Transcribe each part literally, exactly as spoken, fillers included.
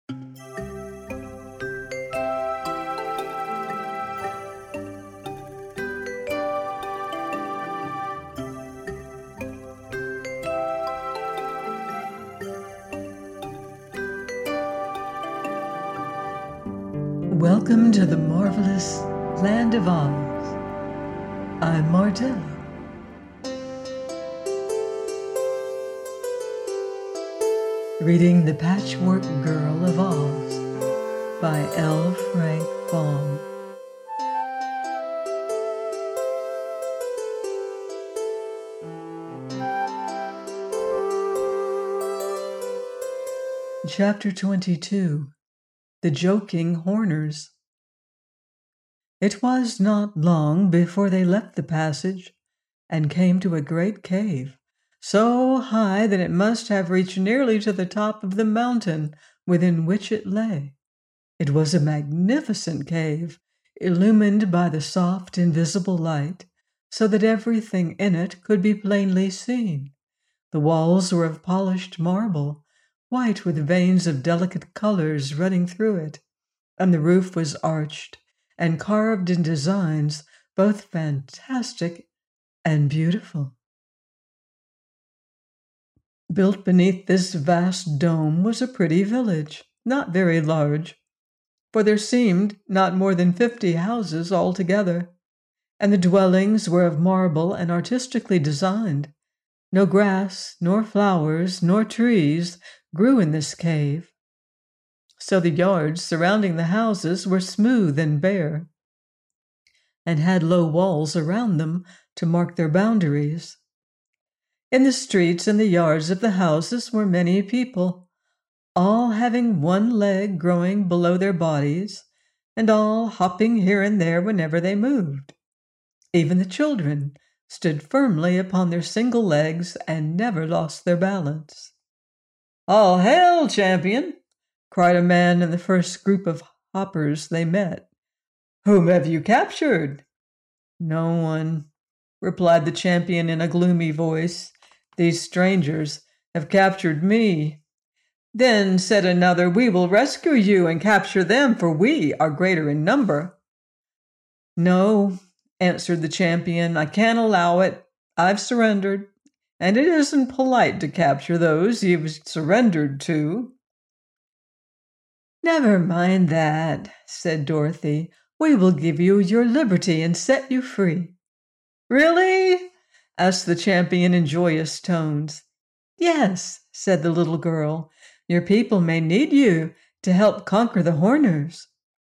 Welcome to the marvelous Land of Oz. I'm Martell. Reading The Patchwork Girl of Oz by L. Frank Baum. Chapter twenty-two. The Joking Horners. It was not long before they left the passage and came to a great cave, so high that it must have reached nearly to the top of the mountain within which it lay. It was a magnificent cave, illumined by the soft, invisible light, so that everything in it could be plainly seen. The walls were of polished marble, white with veins of delicate colors running through it, and the roof was arched and carved in designs both fantastic and beautiful. Built beneath this vast dome was a pretty village, not very large, for there seemed not more than fifty houses altogether, and the dwellings were of marble and artistically designed. No grass, nor flowers, nor trees grew in this cave, so the yards surrounding the houses were smooth and bare, and had low walls around them to mark their boundaries. In the streets and the yards of the houses were many people, all having one leg growing below their bodies, and all hopping here and there whenever they moved. Even the children stood firmly upon their single legs and never lost their balance. "All hail, champion!" cried a man in the first group of hoppers they met. "Whom have you captured?" "No one," replied the champion in a gloomy voice. "These strangers have captured me." "Then," said another, "we will rescue you and capture them, for we are greater in number." "No," answered the champion, "I can't allow it. I've surrendered, and it isn't polite to capture those you've surrendered to." "Never mind that," said Dorothy. "We will give you your liberty and set you free." "Really?" asked the champion in joyous tones. "Yes," said the little girl. "Your people may need you to help conquer the Horners."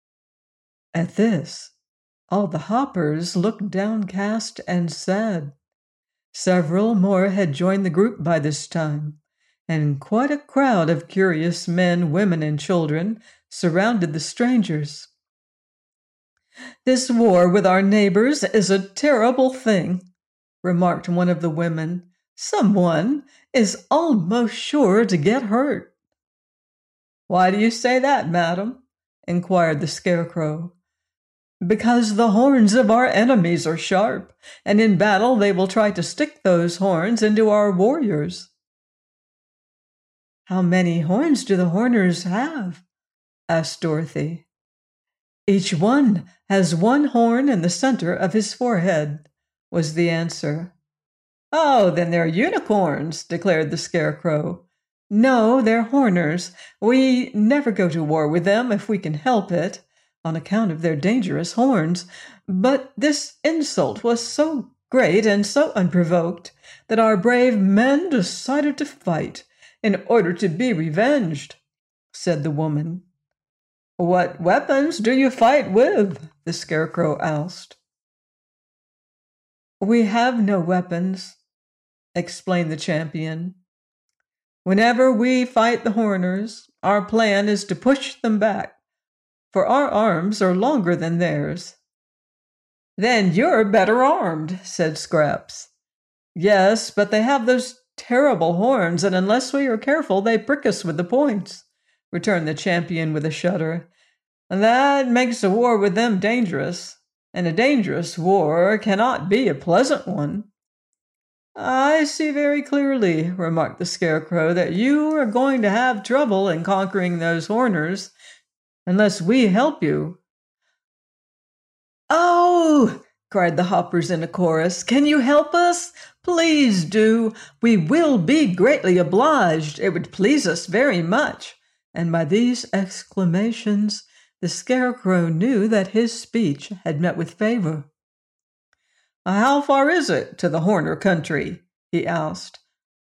At this, all the hoppers looked downcast and sad. Several more had joined the group by this time, and quite a crowd of curious men, women, and children surrounded the strangers. "This war with our neighbors is a terrible thing," remarked one of the women. "Someone is almost sure to get hurt." "Why do you say that, madam?" inquired the Scarecrow. "Because the horns of our enemies are sharp, and in battle they will try to stick those horns into our warriors." "How many horns do the Horners have?" asked Dorothy. "Each one has one horn in the center of his forehead," was the answer. "Oh, then they're unicorns," declared the Scarecrow. "No, they're Horners. We never go to war with them if we can help it, on account of their dangerous horns. But this insult was so great and so unprovoked that our brave men decided to fight in order to be revenged," said the woman. "What weapons do you fight with?" the Scarecrow asked. "We have no weapons," explained the champion. "Whenever we fight the Horners, our plan is to push them back, for our arms are longer than theirs." "Then you're better armed," said Scraps. "Yes, but they have those terrible horns, and unless we are careful, they prick us with the points," returned the champion with a shudder. "That makes a war with them dangerous, and a dangerous war cannot be a pleasant one." I see very clearly, remarked the Scarecrow, that you are going to have trouble in conquering those Horners unless we help you. Oh, cried the Hoppers in a chorus, can you help us? Please do. We will be greatly obliged. It would please us very much. And by these exclamations, the Scarecrow knew that his speech had met with favor. How far is it to the Horner country? He asked.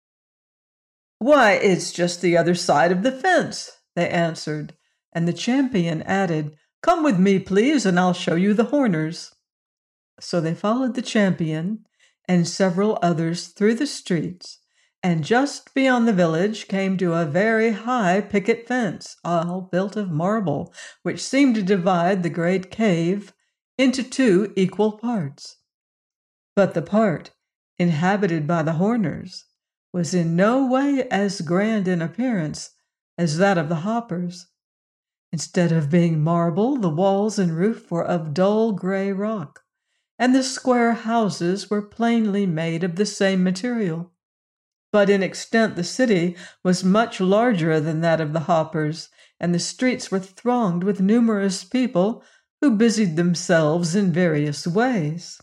Why, it's just the other side of the fence, they answered, and the champion added, Come with me, please, and I'll show you the Horners. So they followed the champion and several others through the streets, and just beyond the village came to a very high picket fence, all built of marble, which seemed to divide the great cave into two equal parts. But the part inhabited by the Horners was in no way as grand in appearance as that of the Hoppers. Instead of being marble, the walls and roof were of dull gray rock, and the square houses were plainly made of the same material. But in extent the city was much larger than that of the Hoppers, and the streets were thronged with numerous people who busied themselves in various ways.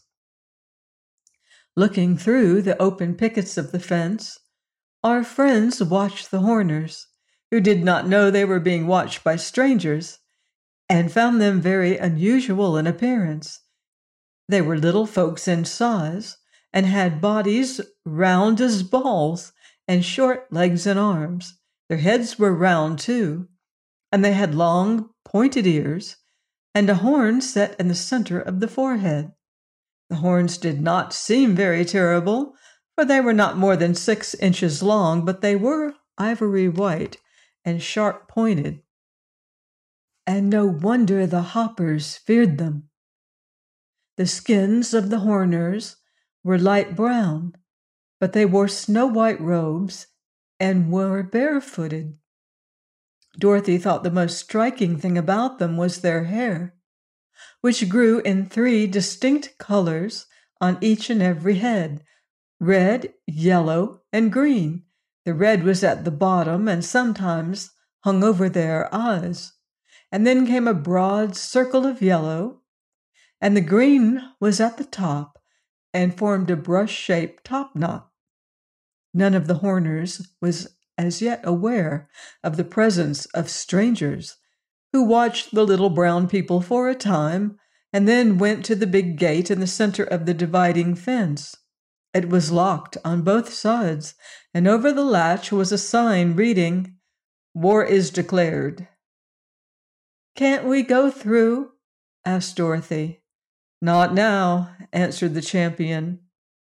Looking through the open pickets of the fence, our friends watched the Horners, who did not know they were being watched by strangers, and found them very unusual in appearance. They were little folks in size, and had bodies round as balls, and short legs and arms. Their heads were round too, and they had long, pointed ears, and a horn set in the center of the forehead. The horns did not seem very terrible, for they were not more than six inches long, but they were ivory white and sharp-pointed. And no wonder the Hoppers feared them. The skins of the Horners were light brown, but they wore snow-white robes and were barefooted. Dorothy thought the most striking thing about them was their hair, which grew in three distinct colors on each and every head, red, yellow, and green. The red was at the bottom and sometimes hung over their eyes, and then came a broad circle of yellow, and the green was at the top and formed a brush-shaped topknot. None of the Horners was as yet aware of the presence of strangers, who watched the little brown people for a time, and then went to the big gate in the center of the dividing fence. It was locked on both sides, and over the latch was a sign reading, War is declared. Can't we go through? Asked Dorothy. Not now, answered the champion.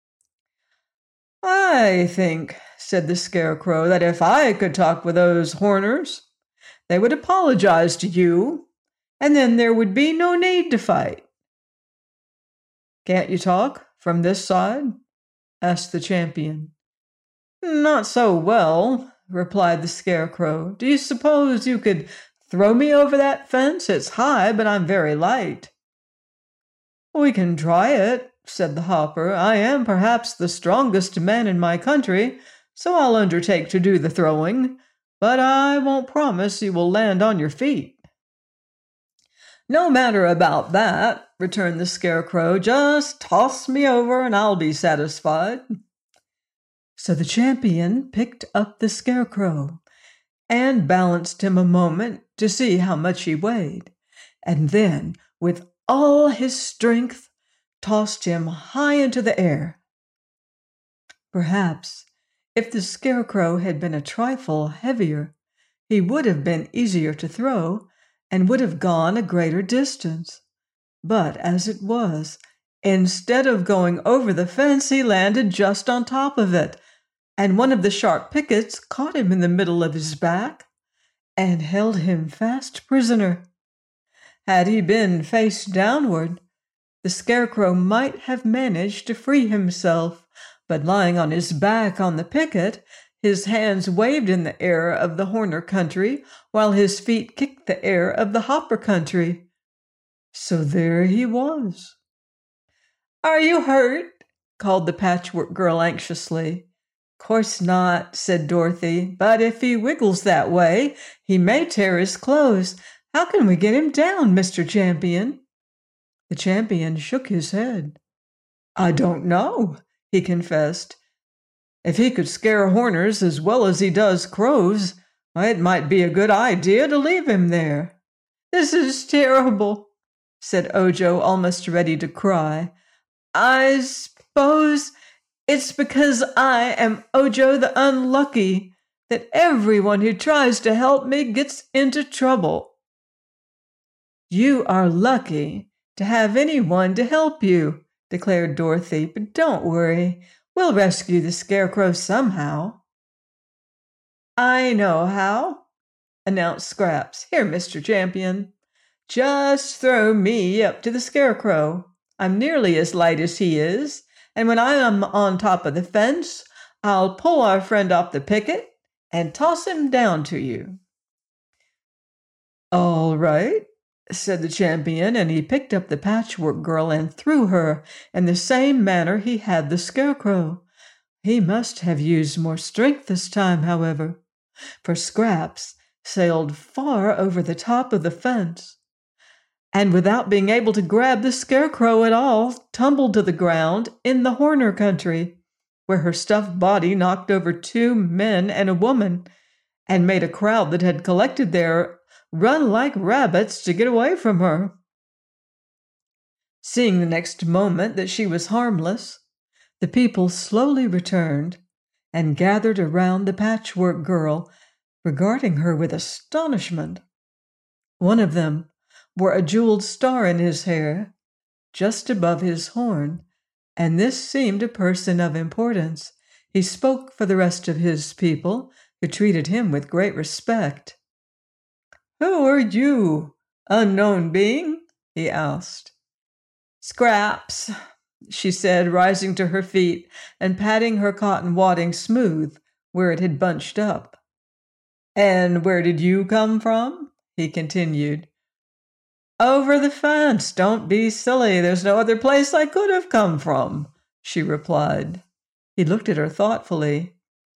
I think, said the Scarecrow, that if I could talk with those Horners, they would apologize to you, and then there would be no need to fight. Can't you talk from this side? Asked the champion. Not so well, replied the Scarecrow. Do you suppose you could throw me over that fence? It's high, but I'm very light. We can try it, said the Hopper. I am perhaps the strongest man in my country, so I'll undertake to do the throwing, but I won't promise you will land on your feet. No matter about that, returned the Scarecrow. Just toss me over and I'll be satisfied. So the champion picked up the Scarecrow and balanced him a moment to see how much he weighed, and then, with all his strength, tossed him high into the air. Perhaps, if the Scarecrow had been a trifle heavier, he would have been easier to throw and would have gone a greater distance. But as it was, instead of going over the fence, he landed just on top of it, and one of the sharp pickets caught him in the middle of his back and held him fast prisoner. Had he been face downward, the Scarecrow might have managed to free himself, but lying on his back on the picket, his hands waved in the air of the Horner country, while his feet kicked the air of the Hopper country. So there he was. Are you hurt? called the Patchwork Girl anxiously. "Course not," said Dorothy, "but if he wiggles that way, he may tear his clothes. How can we get him down, Mister Champion?" The champion shook his head. "I don't know," he confessed. "If he could scare horners as well as he does crows, it might be a good idea to leave him there." "This is terrible," said Ojo, almost ready to cry. "I suppose it's because I am Ojo the Unlucky that everyone who tries to help me gets into trouble." "You are lucky to have anyone to help you," declared Dorothy, "but don't worry. We'll rescue the Scarecrow somehow." "I know how," announced Scraps. "Here, Mister Champion. Just throw me up to the Scarecrow. I'm nearly as light as he is, and when I am on top of the fence, I'll pull our friend off the picket and toss him down to you." "All right," said the champion, and he picked up the Patchwork Girl and threw her in the same manner he had the Scarecrow. He must have used more strength this time, however, for Scraps sailed far over the top of the fence, and without being able to grab the Scarecrow at all, tumbled to the ground in the Horner country, where her stuffed body knocked over two men and a woman, and made a crowd that had collected there run like rabbits to get away from her. Seeing the next moment that she was harmless, the people slowly returned and gathered around the Patchwork Girl, regarding her with astonishment. One of them wore a jeweled star in his hair, just above his horn, and this seemed a person of importance. He spoke for the rest of his people, who treated him with great respect. "Who are you, unknown being?" he asked. "Scraps," she said, rising to her feet and patting her cotton wadding smooth where it had bunched up. "And where did you come from?" he continued. "Over the fence. Don't be silly. There's no other place I could have come from," she replied. He looked at her thoughtfully.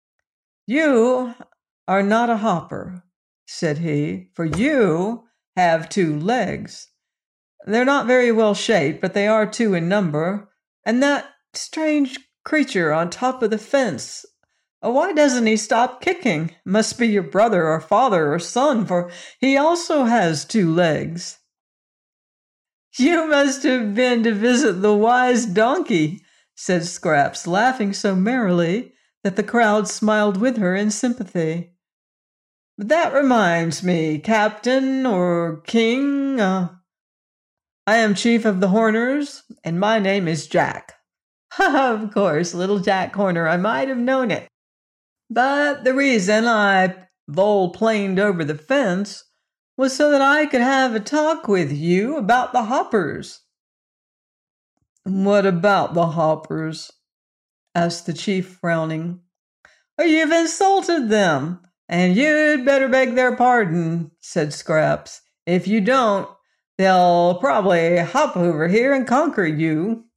"You are not a hopper," said he, "for you have two legs. They're not very well shaped, but they are two in number. And that strange creature on top of the fence, why doesn't he stop kicking? Must be your brother or father or son, for he also has two legs." "You must have been to visit the wise donkey," said Scraps, laughing so merrily that the crowd smiled with her in sympathy. "But that reminds me, Captain or King, uh, I am Chief of the Horners, and my name is Jack." "Of course, little Jack Horner, I might have known it. But the reason I vol-planed over the fence was so that I could have a talk with you about the hoppers." "What about the hoppers?" asked the chief, frowning. "You've insulted them, and you'd better beg their pardon," said Scraps. "If you don't, they'll probably hop over here and conquer you."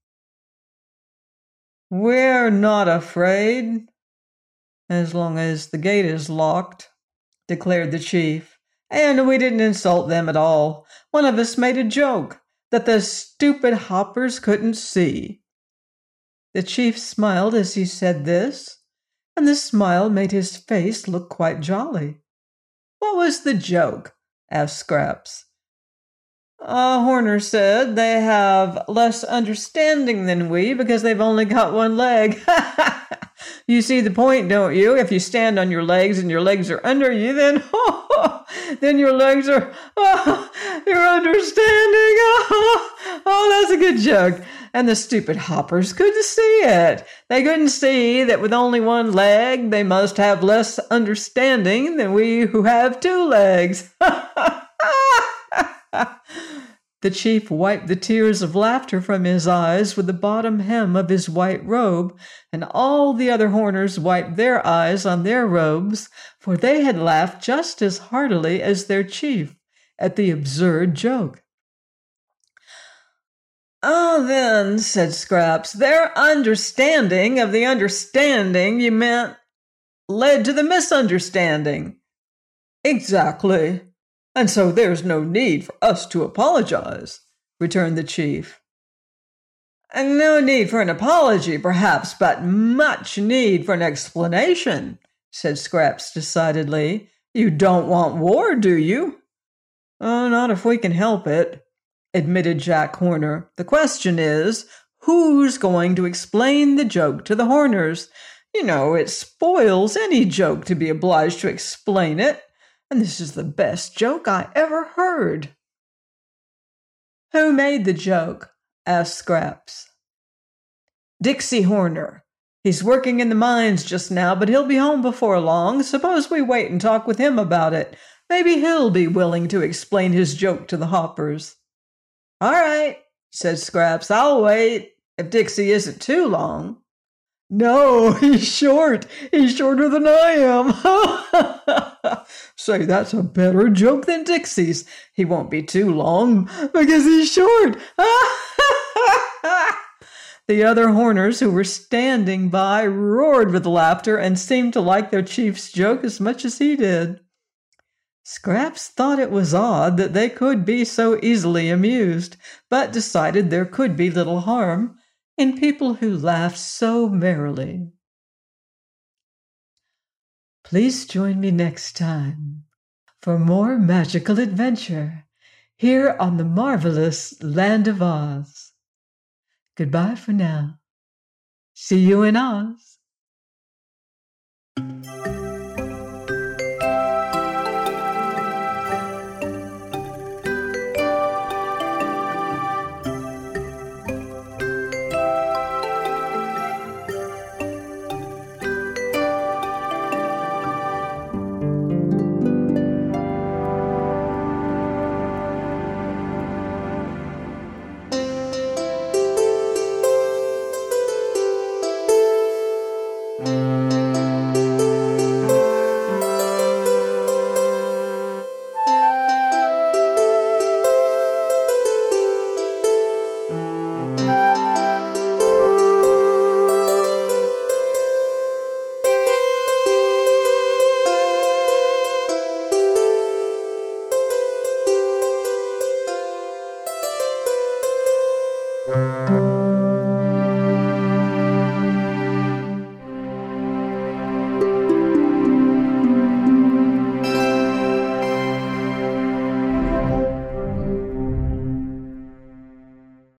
"We're not afraid, as long as the gate is locked," declared the chief. "And we didn't insult them at all. One of us made a joke that the stupid hoppers couldn't see." The chief smiled as he said this, and the smile made his face look quite jolly. "What was the joke?" asked Scraps. "A Horner said they have less understanding than we because they've only got one leg." "You see the point, don't you? If you stand on your legs and your legs are under you, then oh, then your legs are oh, your understanding. Oh, oh, that's a good joke." And the stupid hoppers couldn't see it. They couldn't see that with only one leg, they must have less understanding than we who have two legs. The chief wiped the tears of laughter from his eyes with the bottom hem of his white robe, and all the other Horners wiped their eyes on their robes, for they had laughed just as heartily as their chief at the absurd joke. "Oh, then," said Scraps, "their understanding of the understanding you meant led to the misunderstanding." "Exactly. And so there's no need for us to apologize," returned the chief. "And no need for an apology, perhaps, but much need for an explanation," said Scraps decidedly. "You don't want war, do you?" "Oh, not if we can help it," admitted Jack Horner. "The question is, who's going to explain the joke to the Horners? You know, it spoils any joke to be obliged to explain it, and this is the best joke I ever heard." "Who made the joke?" asked Scraps. "Dixie Horner. He's working in the mines just now, but he'll be home before long. Suppose we wait and talk with him about it. Maybe he'll be willing to explain his joke to the Hoppers." "All right," said Scraps. "I'll wait, if Dixie isn't too long." "No, he's short. He's shorter than I am." "Say, that's a better joke than Dixie's. He won't be too long because he's short." The other Horners who were standing by roared with laughter and seemed to like their chief's joke as much as he did. Scraps thought it was odd that they could be so easily amused, but decided there could be little harm in people who laughed so merrily. Please join me next time for more magical adventure here on the marvelous Land of Oz. Goodbye for now. See you in Oz.